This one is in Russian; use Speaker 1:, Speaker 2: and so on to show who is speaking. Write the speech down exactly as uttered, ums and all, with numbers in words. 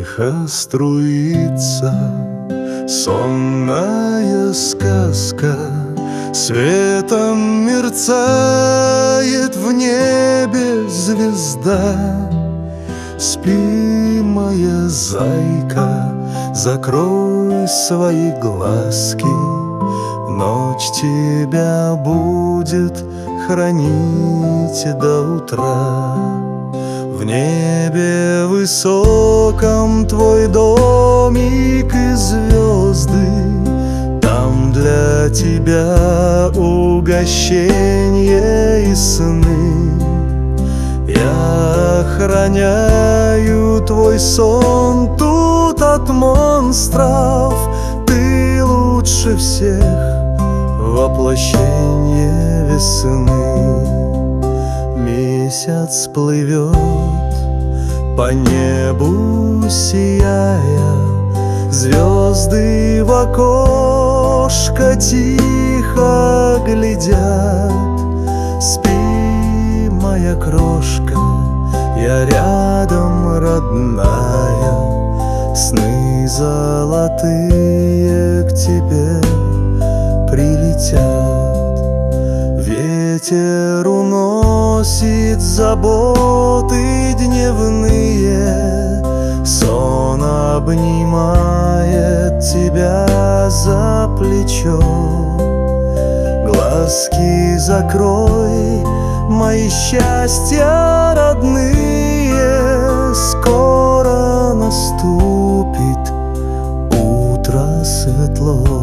Speaker 1: Тихо струится сонная сказка, светом мерцает в небе звезда. Спи, моя зайка, закрой свои глазки, ночь тебя будет хранить до утра. В небе высоком твой домик и звезды, там для тебя угощенье и сны. Я охраняю твой сон тут от монстров, ты лучше всех воплощение весны. Месяц плывет по небу, сияя, звезды в окошко тихо глядят. Спи, моя крошка, я рядом, родная, сны золотые к тебе прилетят. Ветер уносит заботы дневные, сон обнимает тебя за плечо. Глазки закрой, мои счастья родные, скоро наступит утро светло.